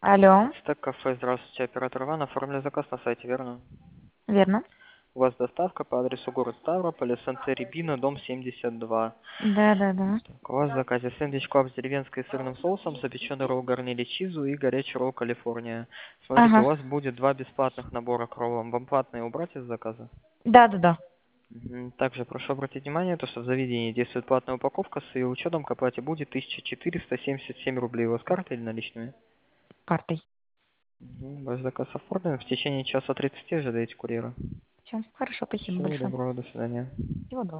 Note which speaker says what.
Speaker 1: Алло,
Speaker 2: Стек кафе, здравствуйте, оператор Иван, оформили заказ на сайте, верно?
Speaker 1: верно?
Speaker 2: У вас доставка по адресу город Ставрополь, СНТ Рябина, дом 72.
Speaker 1: Да.
Speaker 2: Так, у вас в заказе сэндвич клаб с деревенской и сырным соусом, запеченный ролл гарнили чизу и горячий ролл Калифорния. Смотрите,
Speaker 1: Ага.
Speaker 2: у вас будет два бесплатных набора к роллам. Вам платные убрать из заказа?
Speaker 1: Да.
Speaker 2: Также прошу обратить внимание, то, что в заведении действует платная упаковка, с ее учетом к оплате будет 1477 рублей. У вас картой или наличными?
Speaker 1: Картой.
Speaker 2: Ваш заказ оформлен. В течение часа 30 ожидаете курьера.
Speaker 1: Все, хорошо, спасибо
Speaker 2: Всего
Speaker 1: большое.
Speaker 2: доброго, до свидания.
Speaker 1: Всего доброго.